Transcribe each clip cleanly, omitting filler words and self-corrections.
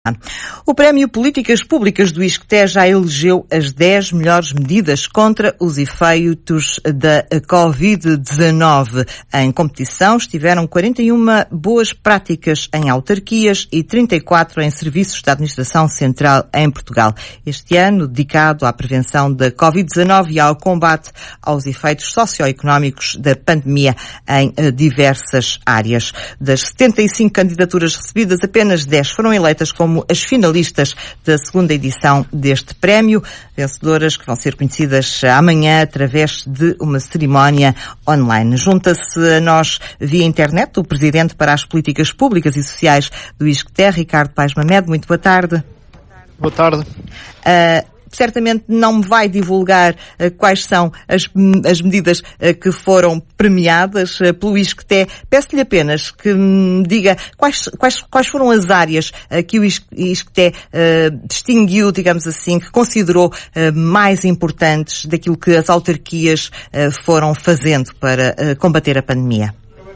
O Prémio Políticas Públicas do ISCTE já elegeu as 10 melhores medidas contra os efeitos da Covid-19. Em competição estiveram 41 boas práticas em autarquias e 34 em serviços da Administração Central em Portugal. Este ano dedicado à prevenção da Covid-19 e ao combate aos efeitos socioeconómicos da pandemia em diversas áreas. Das 75 candidaturas recebidas, apenas 10 foram eleitas como as finalistas da segunda edição deste prémio, vencedoras que vão ser conhecidas amanhã através de uma cerimónia online. Junta-se a nós via internet o Presidente para as Políticas Públicas e Sociais do ISCTE, Ricardo Paes Mamed. Muito boa tarde. Boa tarde. Certamente não me vai divulgar quais são as medidas que foram premiadas pelo ISCTE. Peço-lhe apenas que me diga quais foram as áreas que o ISCTE distinguiu, digamos assim, que considerou mais importantes daquilo que as autarquias foram fazendo para combater a pandemia.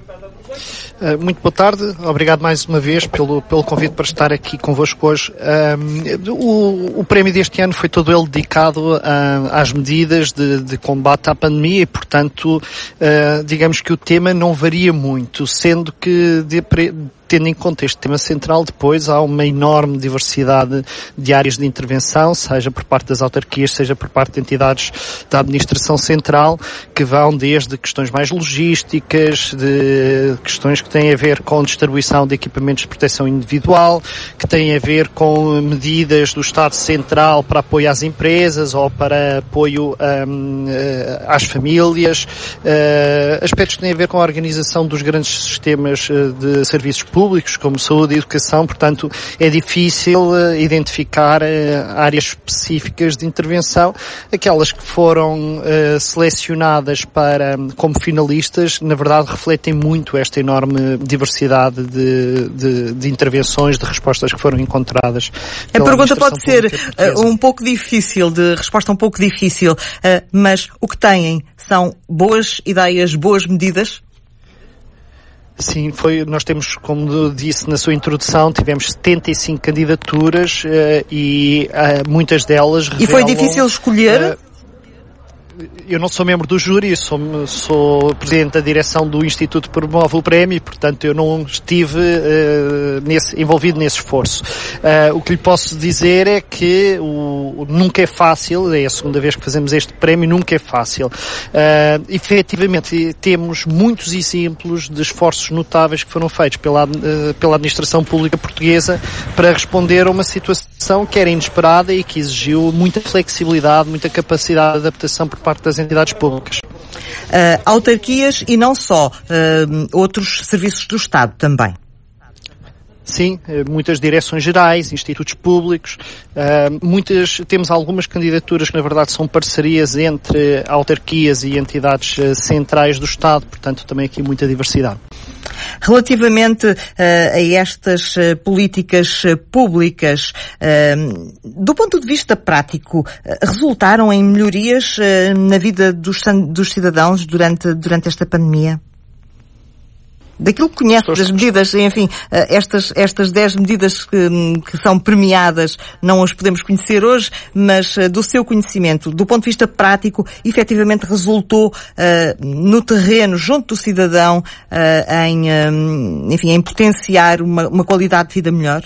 Muito boa tarde, obrigado mais uma vez pelo convite para estar aqui convosco hoje. O prémio deste ano foi todo ele dedicado às medidas de combate à pandemia e, portanto, digamos que o tema não varia muito, sendo que tendo em conta este tema central, depois há uma enorme diversidade de áreas de intervenção, seja por parte das autarquias, seja por parte de entidades da administração central, que vão desde questões mais logísticas, de questões que têm a ver com distribuição de equipamentos de proteção individual, que têm a ver com medidas do Estado Central para apoio às empresas ou para apoio às famílias, aspectos que têm a ver com a organização dos grandes sistemas de serviços públicos, como saúde e educação. Portanto, é difícil identificar áreas específicas de intervenção. Aquelas que foram selecionadas como finalistas, na verdade, refletem muito esta enorme diversidade de intervenções, de respostas que foram encontradas. A pergunta pode ser um pouco difícil, de resposta um pouco difícil, mas o que têm são boas ideias, boas medidas? Sim, nós temos, como disse na sua introdução, tivemos 75 candidaturas e muitas delas revelam... E foi difícil escolher? Eu não sou membro do júri, sou presidente da direção do Instituto que promove o prémio e, portanto, eu não estive envolvido nesse esforço. O que lhe posso dizer é que nunca é fácil, é a segunda vez que fazemos este prémio, nunca é fácil. Efetivamente, temos muitos exemplos de esforços notáveis que foram feitos pela administração pública portuguesa para responder a uma situação que era inesperada e que exigiu muita flexibilidade, muita capacidade de adaptação por parte das entidades públicas. Autarquias e não só, outros serviços do Estado também. Sim, muitas direções gerais, institutos públicos, temos algumas candidaturas que na verdade são parcerias entre autarquias e entidades centrais do Estado, portanto também aqui muita diversidade. Relativamente a estas políticas públicas, do ponto de vista prático, resultaram em melhorias na vida dos cidadãos durante esta pandemia? Daquilo que conhece das medidas, enfim, estas 10 medidas que são premiadas, não as podemos conhecer hoje, mas do seu conhecimento, do ponto de vista prático, efetivamente resultou no terreno, junto do cidadão, em potenciar uma qualidade de vida melhor?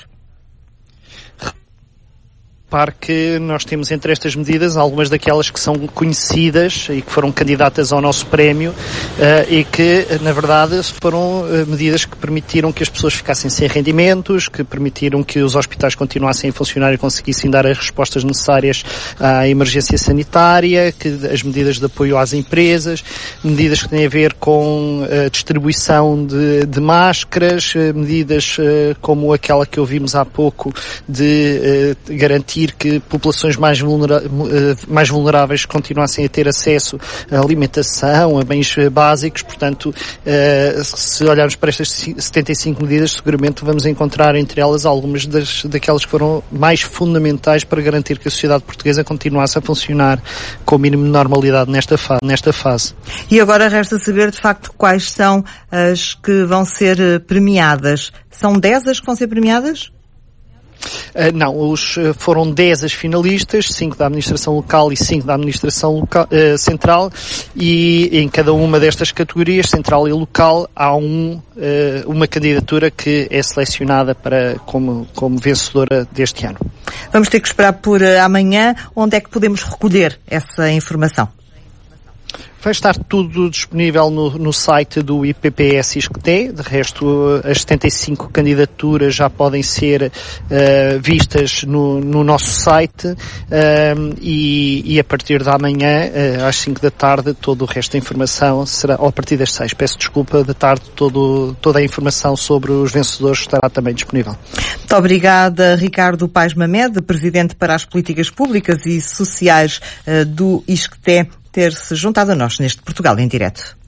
Repare que nós temos entre estas medidas algumas daquelas que são conhecidas e que foram candidatas ao nosso prémio e que, na verdade, foram medidas que permitiram que as pessoas ficassem sem rendimentos, que permitiram que os hospitais continuassem a funcionar e conseguissem dar as respostas necessárias à emergência sanitária, que as medidas de apoio às empresas, medidas que têm a ver com a distribuição de máscaras, medidas como aquela que ouvimos há pouco de garantir que populações mais vulneráveis continuassem a ter acesso à alimentação, a bens básicos. Portanto, se olharmos para estas 75 medidas, seguramente vamos encontrar entre elas algumas daquelas que foram mais fundamentais para garantir que a sociedade portuguesa continuasse a funcionar com o mínimo de normalidade nesta fase. E agora resta saber, de facto, quais são as que vão ser premiadas. São 10 as que vão ser premiadas? Não, foram 10 as finalistas, 5 da administração local e 5 da administração central, e em cada uma destas categorias, central e local, há uma candidatura que é selecionada como vencedora deste ano. Vamos ter que esperar por amanhã. Onde é que podemos recolher essa informação? Vai estar tudo disponível no site do IPPS ISCTE. De resto, as 75 candidaturas já podem ser vistas no nosso site, e a partir de amanhã, às 5 da tarde, todo o resto da informação será, ou a partir das 6, peço desculpa, da tarde, toda a informação sobre os vencedores estará também disponível. Muito obrigada, Ricardo Paes Mamed, Presidente para as Políticas Públicas e Sociais do ISCTE, ter-se juntado a nós neste Portugal em Direto.